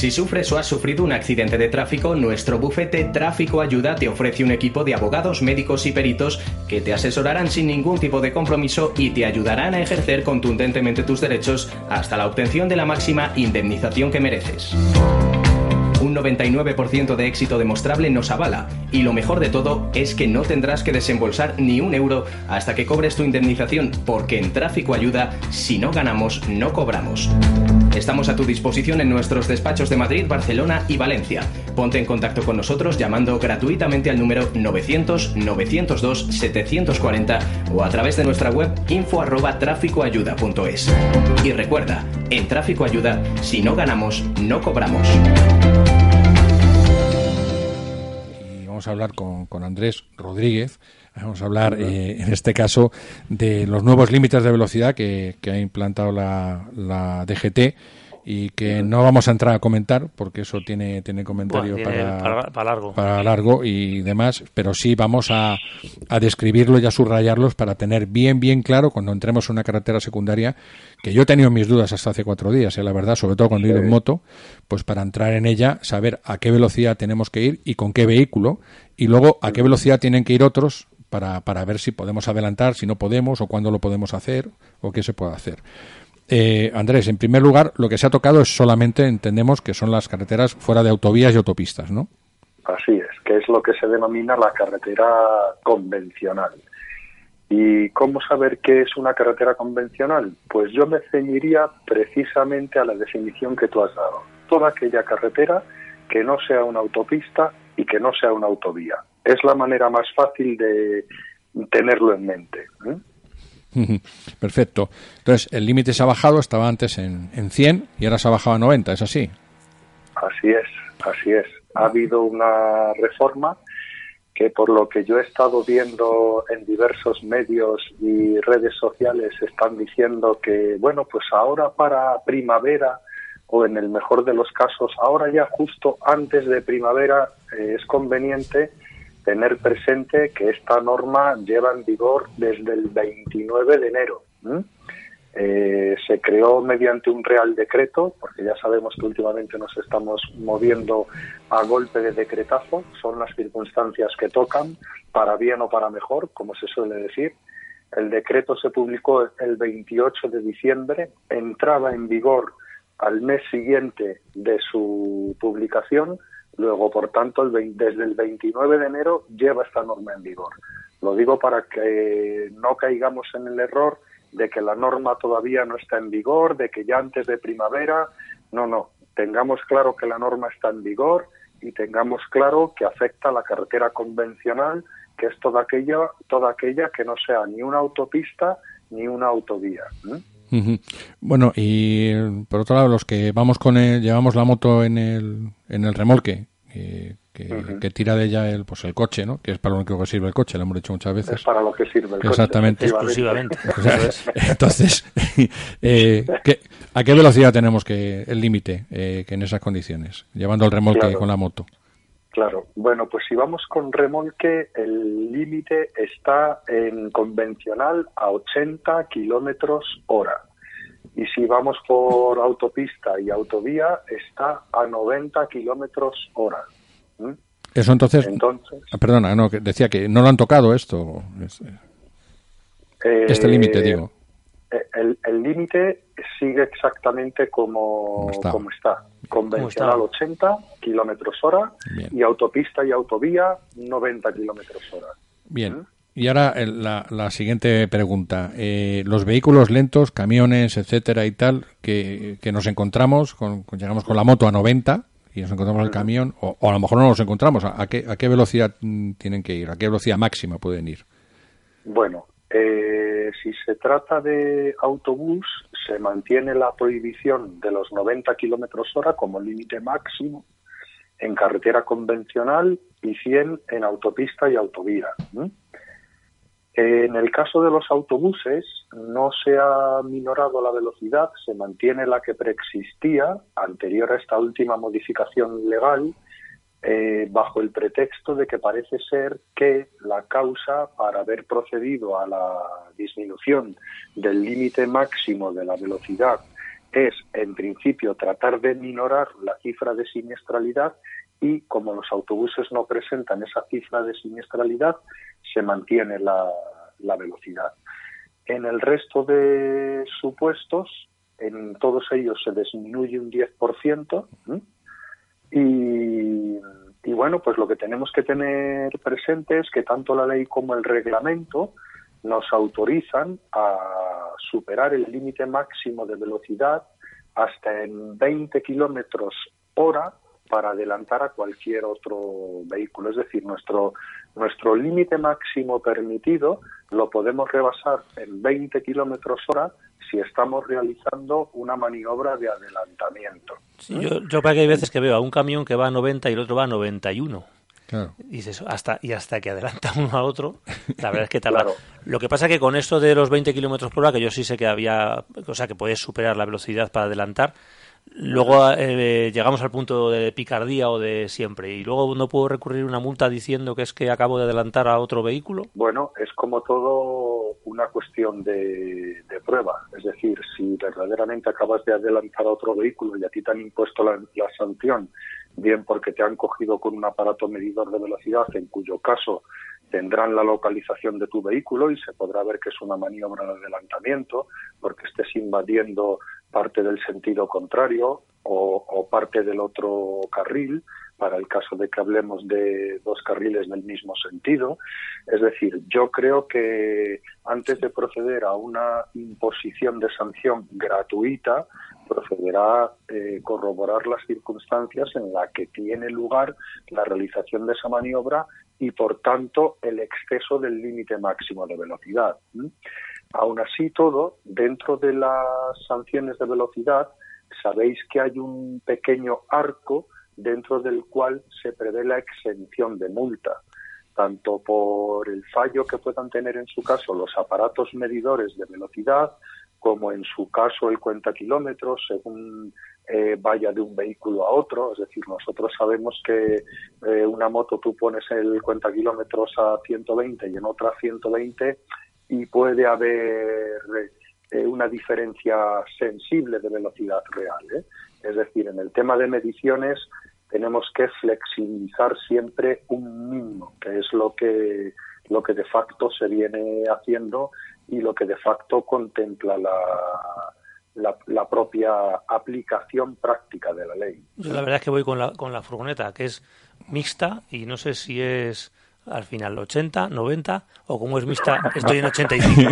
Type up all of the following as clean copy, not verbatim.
Si sufres o has sufrido un accidente de tráfico, nuestro bufete Tráfico Ayuda te ofrece un equipo de abogados, médicos y peritos que te asesorarán sin ningún tipo de compromiso y te ayudarán a ejercer contundentemente tus derechos hasta la obtención de la máxima indemnización que mereces. Un 99% de éxito demostrable nos avala, y lo mejor de todo es que no tendrás que desembolsar ni un euro hasta que cobres tu indemnización, porque en Tráfico Ayuda, si no ganamos, no cobramos. Estamos a tu disposición en nuestros despachos de Madrid, Barcelona y Valencia. Ponte en contacto con nosotros llamando gratuitamente al número 900-902-740 o a través de nuestra web info@traficoayuda.es. Y recuerda, en Tráfico Ayuda, si no ganamos, no cobramos. Vamos a hablar con Andrés Rodríguez. Vamos a hablar, en este caso, de los nuevos límites de velocidad que ha implantado la DGT y que no vamos a entrar a comentar porque eso tiene comentario para largo y demás, pero sí vamos a describirlo y a subrayarlos para tener bien claro cuando entremos en una carretera secundaria, que yo he tenido mis dudas hasta hace 4 días, la verdad, sobre todo cuando he ido en moto, pues para entrar en ella, saber a qué velocidad tenemos que ir y con qué vehículo, y luego a qué velocidad tienen que ir otros para ver si podemos adelantar, si no podemos, o cuándo lo podemos hacer, o qué se puede hacer. Andrés, en primer lugar, lo que se ha tocado es solamente, entendemos, que son las carreteras fuera de autovías y autopistas, ¿no? Así es, que es lo que se denomina la carretera convencional. ¿Y cómo saber qué es una carretera convencional? Pues yo me ceñiría precisamente a la definición que tú has dado. Toda aquella carretera que no sea una autopista y que no sea una autovía. Es la manera más fácil de tenerlo en mente, ¿eh? Perfecto. Entonces, el límite se ha bajado, estaba antes en 100 y ahora se ha bajado a 90, ¿es así? Así es. Ha habido una reforma que, por lo que yo he estado viendo en diversos medios y redes sociales, están diciendo que, bueno, pues ahora para primavera, o en el mejor de los casos, ahora ya justo antes de primavera, es conveniente tener presente que esta norma lleva en vigor desde el 29 de enero. Se creó mediante un Real Decreto, porque ya sabemos que últimamente nos estamos moviendo a golpe de decretazo, son las circunstancias que tocan, para bien o para mejor, como se suele decir. El decreto se publicó el 28 de diciembre, entraba en vigor al mes siguiente de su publicación. Luego, por tanto, desde el 29 de enero lleva esta norma en vigor. Lo digo para que no caigamos en el error de que la norma todavía no está en vigor, de que ya antes de primavera. No. Tengamos claro que la norma está en vigor y tengamos claro que afecta a la carretera convencional, que es toda aquella que no sea ni una autopista ni una autovía. Bueno, y por otro lado, los que vamos llevamos la moto en el remolque, que tira de ella el coche, ¿no? Que es para lo único que sirve el coche, lo hemos dicho muchas veces. Es para lo que sirve el Exactamente. coche. Exclusivamente. Entonces, ¿a qué velocidad tenemos el límite que en esas condiciones, llevando el remolque con la moto? Claro. Bueno, pues si vamos con remolque, el límite está en convencional a 80 kilómetros hora. Y si vamos por autopista y autovía, está a 90 kilómetros hora. Eso entonces... Perdona, no, que decía que no lo han tocado esto. Este límite, digo. El límite sigue exactamente como está. Convencional 80 kilómetros hora. Bien. Y autopista y autovía 90 kilómetros hora. Bien. Y ahora la siguiente pregunta. Los vehículos lentos, camiones, etcétera y tal, que nos encontramos, llegamos con la moto a 90 y nos encontramos el camión, o a lo mejor no nos encontramos. ¿A qué velocidad tienen que ir? ¿A qué velocidad máxima pueden ir? Bueno, si se trata de autobús, se mantiene la prohibición de los 90 kilómetros hora como límite máximo en carretera convencional y 100 en autopista y autovía. En el caso de los autobuses, no se ha minorado la velocidad, se mantiene la que preexistía anterior a esta última modificación legal, bajo el pretexto de que parece ser que la causa para haber procedido a la disminución del límite máximo de la velocidad es, en principio, tratar de minorar la cifra de siniestralidad y, como los autobuses no presentan esa cifra de siniestralidad, se mantiene la velocidad. En el resto de supuestos, en todos ellos se disminuye un 10%, y bueno, pues lo que tenemos que tener presente es que tanto la ley como el reglamento nos autorizan a superar el límite máximo de velocidad hasta en 20 kilómetros hora para adelantar a cualquier otro vehículo. Es decir, nuestro límite máximo permitido lo podemos rebasar en 20 kilómetros hora si estamos realizando una maniobra de adelantamiento. Sí, yo para que hay veces que veo a un camión que va a 90 y el otro va a 91. Claro. Y dices, hasta que adelanta uno a otro, la verdad es que tarda. Claro. Lo que pasa es que con esto de los 20 kilómetros por hora, que yo sí sé que había, o sea, que puedes superar la velocidad para adelantar, luego llegamos al punto de picardía o de siempre, y luego no puedo recurrir a una multa diciendo que es que acabo de adelantar a otro vehículo. Bueno, es como todo una cuestión de prueba. Es decir, si verdaderamente acabas de adelantar a otro vehículo y a ti te han impuesto la sanción, bien porque te han cogido con un aparato medidor de velocidad, en cuyo caso tendrán la localización de tu vehículo y se podrá ver que es una maniobra de adelantamiento porque estés invadiendo parte del sentido contrario o parte del otro carril, para el caso de que hablemos de dos carriles del mismo sentido. Es decir, yo creo que antes de proceder a una imposición de sanción gratuita, procederá a corroborar las circunstancias en las que tiene lugar la realización de esa maniobra y, por tanto, el exceso del límite máximo de velocidad. Aún así, todo, dentro de las sanciones de velocidad, sabéis que hay un pequeño arco dentro del cual se prevé la exención de multa, tanto por el fallo que puedan tener en su caso los aparatos medidores de velocidad, como en su caso el cuentakilómetros, según vaya de un vehículo a otro. Es decir, nosotros sabemos que una moto tú pones el cuentakilómetros a 120 y en otra a 120 y puede haber una diferencia sensible de velocidad real, Es decir, en el tema de mediciones tenemos que flexibilizar siempre un mínimo, que es lo que de facto se viene haciendo y lo que de facto contempla la propia aplicación práctica de la ley. Yo la verdad es que voy con la furgoneta, que es mixta, y no sé si es al final 80, 90 o como es mixta estoy en 85.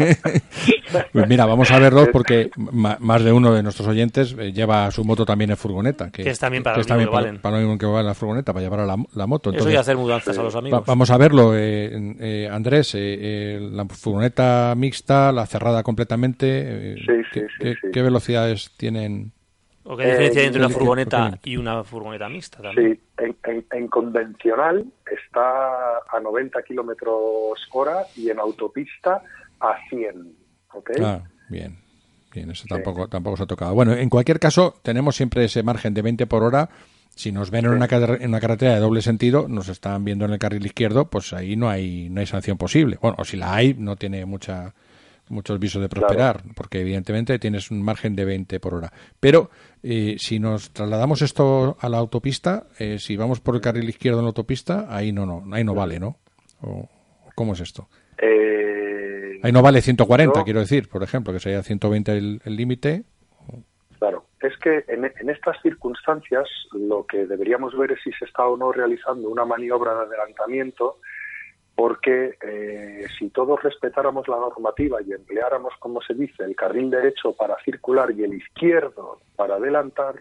Pues mira, vamos a verlo porque más de uno de nuestros oyentes lleva su moto también en furgoneta, que es también para lo mismo que va en la furgoneta, para llevar a la moto. Entonces, eso y hacer mudanzas a los amigos. Vamos a verlo, Andrés, la furgoneta mixta, la cerrada completamente, ¿qué velocidades tienen? ¿O qué diferencia hay entre una furgoneta y una furgoneta mixta también? Sí, en convencional está a 90 kilómetros hora y en autopista a 100. ¿Okay? Ah, bien, eso tampoco se ha tocado. Bueno, en cualquier caso, tenemos siempre ese margen de 20 por hora. Si nos ven en una carretera de doble sentido, nos están viendo en el carril izquierdo, pues ahí no hay sanción posible. Bueno, o si la hay, no tiene muchos visos de prosperar, claro, porque evidentemente tienes un margen de 20 por hora. Pero si nos trasladamos esto a la autopista, si vamos por el carril izquierdo en la autopista, ahí no vale, ¿no? ¿O cómo es esto? Ahí no vale 140, quiero decir, por ejemplo, que sería 120 el límite. Claro, es que en estas circunstancias lo que deberíamos ver es si se está o no realizando una maniobra de adelantamiento, porque si todos respetáramos la normativa y empleáramos, como se dice, el carril derecho para circular y el izquierdo para adelantar,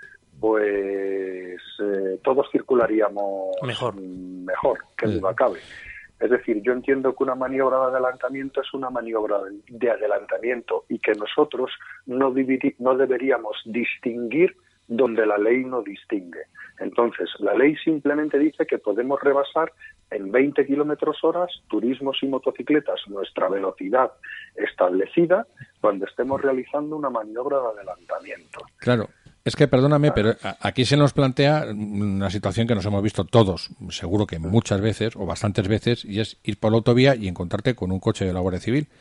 pues todos circularíamos mejor, que duda cabe. Es decir, yo entiendo que una maniobra de adelantamiento es una maniobra de adelantamiento y que nosotros no deberíamos distinguir donde la ley no distingue. Entonces, la ley simplemente dice que podemos rebasar en 20 kilómetros horas, turismos y motocicletas, nuestra velocidad establecida cuando estemos realizando una maniobra de adelantamiento. Claro. Es que, perdóname, pero aquí se nos plantea una situación que nos hemos visto todos, seguro que muchas veces o bastantes veces, y es ir por la autovía y encontrarte con un coche de la Guardia Civil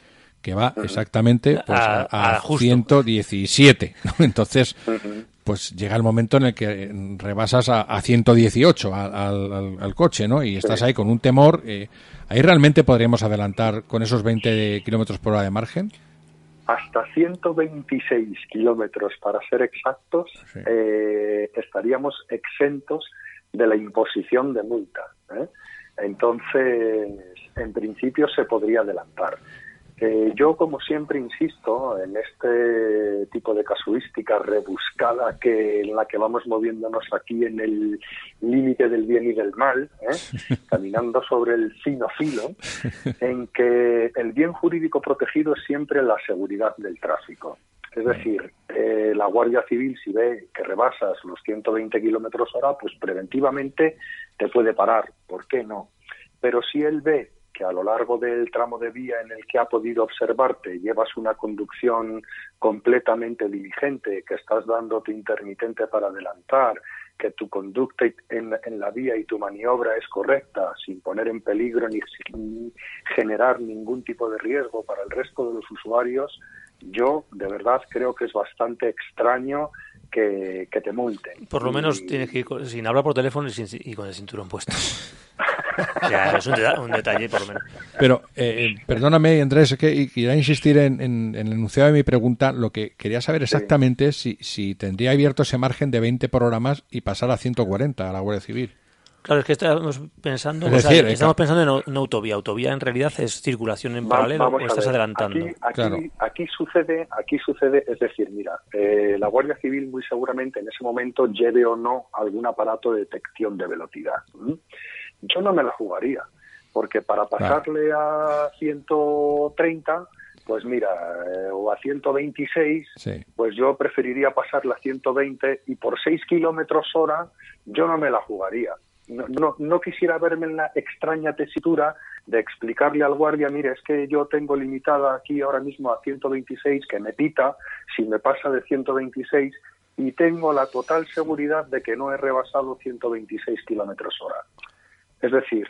que va exactamente pues, a justo. 117, ¿no? Entonces, pues llega el momento en el que rebasas a 118 al coche, ¿no? Y estás ahí con un temor. ¿Ahí realmente podríamos adelantar con esos 20 kilómetros por hora de margen? Hasta 126 kilómetros, para ser exactos, Sí. Estaríamos exentos de la imposición de multa, ¿eh? Entonces, en principio se podría adelantar. Yo, como siempre, insisto en este tipo de casuística rebuscada en la que vamos moviéndonos aquí en el límite del bien y del mal, caminando sobre el fino filo, en que el bien jurídico protegido es siempre la seguridad del tráfico. Es decir, la Guardia Civil, si ve que rebasas los 120 kilómetros hora, pues preventivamente te puede parar. ¿Por qué no? Pero si él ve que a lo largo del tramo de vía en el que ha podido observarte llevas una conducción completamente diligente, que estás dándote intermitente para adelantar, que tu conducta en la vía y tu maniobra es correcta, sin poner en peligro ni sin generar ningún tipo de riesgo para el resto de los usuarios, yo de verdad creo que es bastante extraño que te multen. Por lo menos tienes que ir sin hablar por teléfono y con el cinturón puesto. O sea, es un detalle, por lo menos. Pero, perdóname, Andrés, que quería insistir en el enunciado de mi pregunta. Lo que quería saber exactamente es si tendría abierto ese margen de 20 por hora más y pasar a 140 a la Guardia Civil. Claro, es que estamos pensando, Es pensando en autovía. Autovía en realidad es circulación en paralelo o estás adelantando. Aquí sucede, es decir, mira, la Guardia Civil muy seguramente en ese momento lleve o no algún aparato de detección de velocidad. Yo no me la jugaría, porque para pasarle a 130, pues mira, o a 126, sí, pues yo preferiría pasarle a 120 y por 6 kilómetros hora yo no me la jugaría. No quisiera verme en la extraña tesitura de explicarle al guardia, mire, es que yo tengo limitada aquí ahora mismo a 126, que me pita si me pasa de 126 y tengo la total seguridad de que no he rebasado 126 kilómetros hora. Es decir,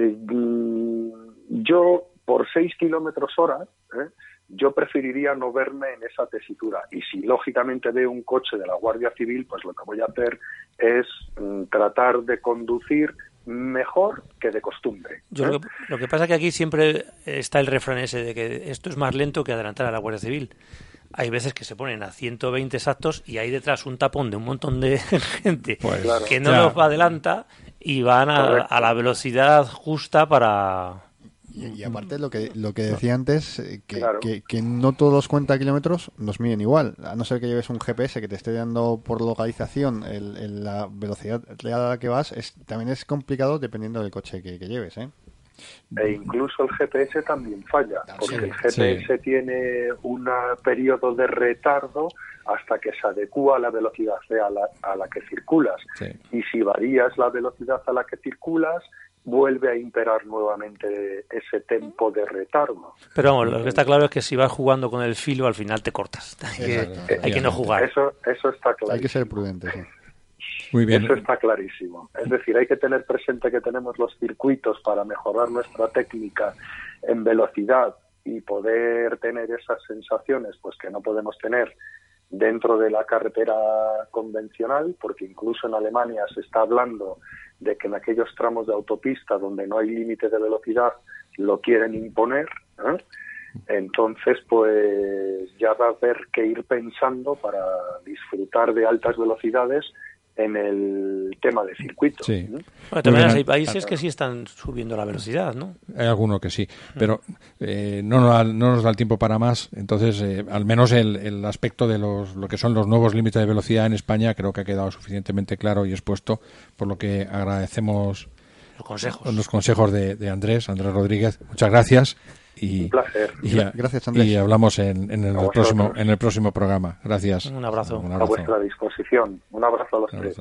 yo por 6 kilómetros hora, yo preferiría no verme en esa tesitura. Y si lógicamente veo un coche de la Guardia Civil, pues lo que voy a hacer es tratar de conducir mejor que de costumbre. Lo que pasa es que aquí siempre está el refrán ese de que esto es más lento que adelantar a la Guardia Civil. Hay veces que se ponen a 120 exactos y hay detrás un tapón de un montón de gente pues, que no los adelanta y van a la velocidad justa para... Y aparte lo que decía antes, Claro. que no todos los cuenta kilómetros nos miden igual, a no ser que lleves un GPS que te esté dando por localización la velocidad real a la que vas, también es complicado dependiendo del coche que lleves, ¿eh? E incluso el GPS también falla, porque el GPS tiene un periodo de retardo hasta que se adecúa a la velocidad real a la que circulas. Sí. Y si varías la velocidad a la que circulas, vuelve a imperar nuevamente ese tempo de retardo. Pero vamos, lo que está claro es que si vas jugando con el filo, al final te cortas. Hay que no jugar. Eso está claro. Hay que ser prudente, sí. Muy bien. Eso está clarísimo. Es decir, hay que tener presente que tenemos los circuitos para mejorar nuestra técnica en velocidad y poder tener esas sensaciones pues que no podemos tener dentro de la carretera convencional, porque incluso en Alemania se está hablando de que en aquellos tramos de autopista donde no hay límite de velocidad lo quieren imponer, ¿eh? Entonces, pues ya va a haber que ir pensando para disfrutar de altas velocidades en el tema de circuito. Sí. Bueno, también hay países que sí están subiendo la velocidad, ¿no? Hay alguno que sí, pero no nos da el tiempo para más. Entonces, al menos el aspecto de lo que son los nuevos límites de velocidad en España creo que ha quedado suficientemente claro y expuesto, por lo que agradecemos los consejos de Andrés Rodríguez. Muchas gracias. Un placer. Gracias, Andrés. Y hablamos en el próximo programa. Gracias. Un abrazo. A vuestra disposición. Un abrazo a los tres.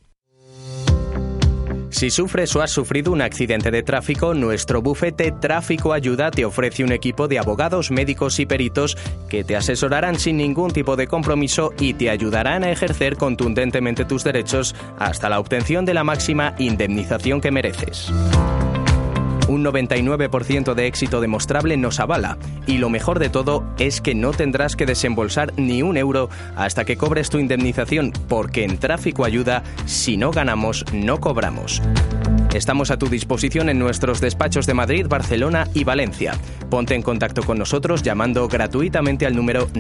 Si sufres o has sufrido un accidente de tráfico, nuestro bufete Tráfico Ayuda te ofrece un equipo de abogados, médicos y peritos que te asesorarán sin ningún tipo de compromiso y te ayudarán a ejercer contundentemente tus derechos hasta la obtención de la máxima indemnización que mereces. Un 99% de éxito demostrable nos avala. Y lo mejor de todo es que no tendrás que desembolsar ni un euro hasta que cobres tu indemnización, porque en Tráfico Ayuda, si no ganamos, no cobramos. Estamos a tu disposición en nuestros despachos de Madrid, Barcelona y Valencia. Ponte en contacto con nosotros llamando gratuitamente al número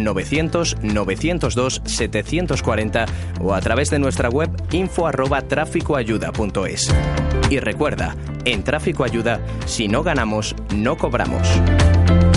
900-902-740 o a través de nuestra web info@traficoayuda.es. Y recuerda, en Tráfico Ayuda, si no ganamos, no cobramos.